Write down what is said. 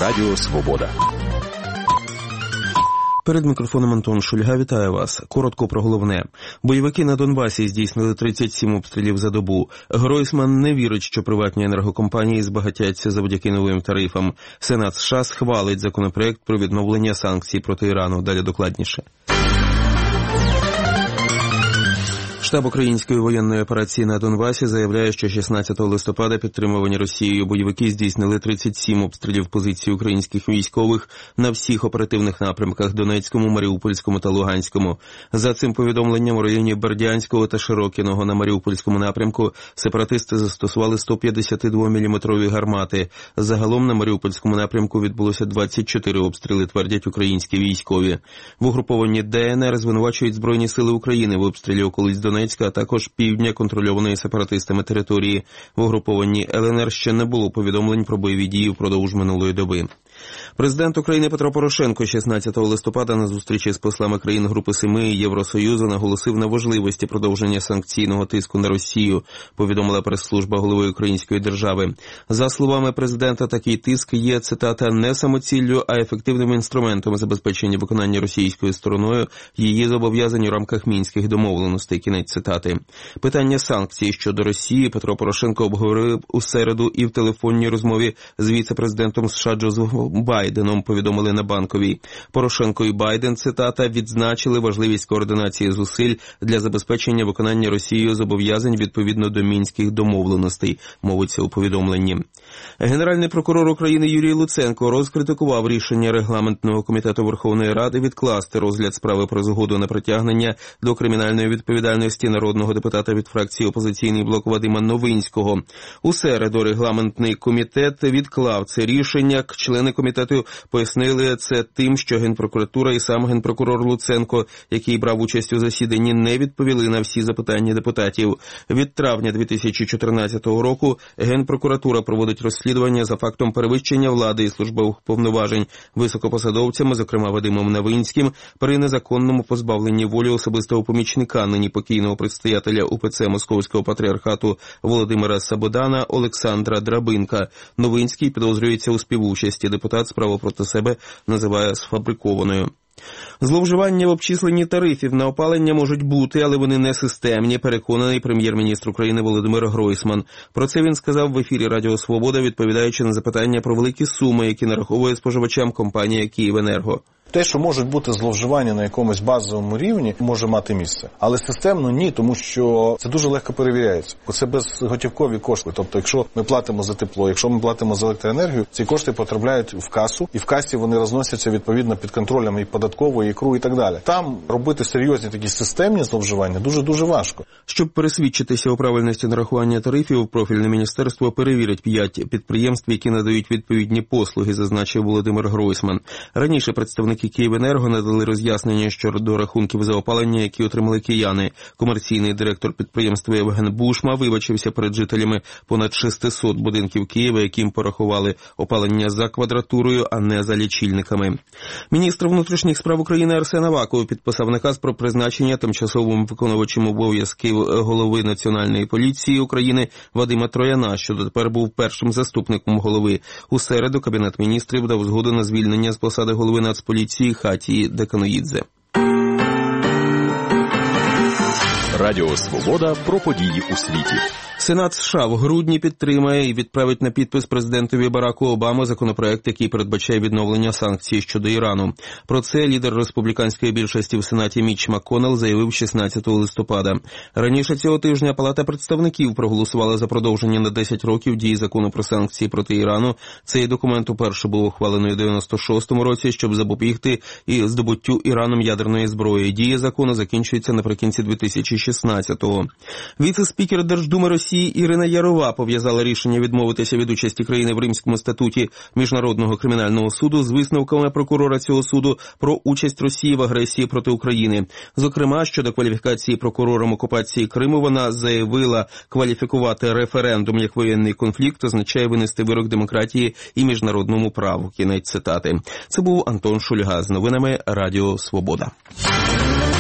Радіо Свобода. Перед мікрофоном Антон Шульга, вітаю вас. Коротко про головне. Бойовики на Донбасі здійснили 37 обстрілів за добу. Гройсман не вірить, що приватні енергокомпанії збагатяться завдяки новим тарифам. Сенат США схвалить законопроект про відновлення санкцій проти Ірану. Далі докладніше. Штаб української воєнної операції на Донбасі заявляє, що 16 листопада підтримувані Росією бойовики здійснили 37 обстрілів позицій українських військових на всіх оперативних напрямках – Донецькому, Маріупольському та Луганському. За цим повідомленням, у районі Бердянського та Широкіного на Маріупольському напрямку сепаратисти застосували 152-мм гармати. Загалом на Маріупольському напрямку відбулося 24 обстріли, твердять українські військові. В угрупованні ДНР звинувачують Збройні сили України в обстрілі околиць Донецька, а також півдня контрольованої сепаратистами території. В угрупованні ЛНР ще не було повідомлень про бойові дії впродовж минулої доби. Президент України Петро Порошенко 16 листопада на зустрічі з послами країн Групи Семи і Євросоюзу наголосив на важливості продовження санкційного тиску на Росію, повідомила прес-служба голови української держави. За словами президента, такий тиск є, цитата, не самоціллю, а ефективним інструментом забезпечення виконання російською стороною її зобов'язань у рамках мінських домовленостей. Кінець цитати. Питання санкцій щодо Росії Петро Порошенко обговорив у середу і в телефонній розмові з віце-президентом США Джозефом Байденом, повідомили на Банковій. Порошенко і Байден, цитата, відзначили важливість координації зусиль для забезпечення виконання Росією зобов'язань відповідно до мінських домовленостей, мовиться у повідомленні. Генеральний прокурор України Юрій Луценко розкритикував рішення регламентного комітету Верховної Ради відкласти розгляд справи про згоду на притягнення до кримінальної відповідальності народного депутата від фракції «Опозиційний блок» Вадима Новинського. У середу регламентний комітет відклав це рішення. Члени комітету пояснили це тим, що Генпрокуратура і сам генпрокурор Луценко, який брав участь у засіданні, не відповіли на всі запитання депутатів. Від травня 2014 року Генпрокуратура проводить розслідування за фактом перевищення влади і службових повноважень високопосадовцями, зокрема Вадимом Новинським, при незаконному позбавленні волі особистого помічника нині покійного предстоятеля УПЦ Московського патріархату Володимира Сабодана Олександра Драбинка. Новинський підозрюється у співучасті. Депутат справу проти себе називає сфабрикованою. Зловживання в обчисленні тарифів на опалення можуть бути, але вони не системні, переконаний прем'єр-міністр України Володимир Гройсман. Про це він сказав в ефірі Радіо Свобода, відповідаючи на запитання про великі суми, які нараховує споживачам компанія «Київенерго». Те, що можуть бути зловживання на якомусь базовому рівні, може мати місце. Але системно ні, тому що це дуже легко перевіряється. Це безготівкові кошти. Тобто, якщо ми платимо за тепло, якщо ми платимо за електроенергію, ці кошти потрапляють в касу, і в касі вони розносяться відповідно під контролем і податкової, і КРУ, і так далі. Там робити серйозні такі системні зловживання дуже-дуже важко. Щоб пересвідчитися у правильності нарахування тарифів, профільне міністерство перевірить 5 підприємств, які надають відповідні послуги, зазначив Володимир Гройсман. Раніше представники «Київенерго» надали роз'яснення щодо рахунків за опалення, які отримали кияни. Комерційний директор підприємства Євген Бушма вибачився перед жителями понад 600 будинків Києва, яким порахували опалення за квадратурою, а не за лічильниками. Міністр внутрішніх справ України Арсен Аваков підписав наказ про призначення тимчасовим виконувачем обов'язків голови Національної поліції України Вадима Трояна, що дотепер був першим заступником голови. У середу Кабінет міністрів дав згоду на звільнення з посади голови Нацполіції Хатії Деканоїдзе. Радіо Свобода про події у світі. Сенат США в грудні підтримає і відправить на підпис президентові Бараку Обамі законопроект, який передбачає відновлення санкцій щодо Ірану. Про це лідер республіканської більшості в Сенаті Мітч МакКоннелл заявив 16 листопада. Раніше цього тижня Палата представників проголосувала за продовження на 10 років дії закону про санкції проти Ірану. Цей документ уперше був ухвалений у 96-му році, щоб запобігти і здобуттю Іраном ядерної зброї. Дія закону закінчується наприкінці 2016-го. Віце-спікер Держдуми Росії Ірина Ярова пов'язала рішення відмовитися від участі країни в Римському статуті Міжнародного кримінального суду з висновками прокурора цього суду про участь Росії в агресії проти України. Зокрема, щодо кваліфікації прокурором окупації Криму, вона заявила, кваліфікувати референдум як воєнний конфлікт означає винести вирок демократії і міжнародному праву. Кінець цитати. Це був Антон Шульга з новинами Радіо Свобода.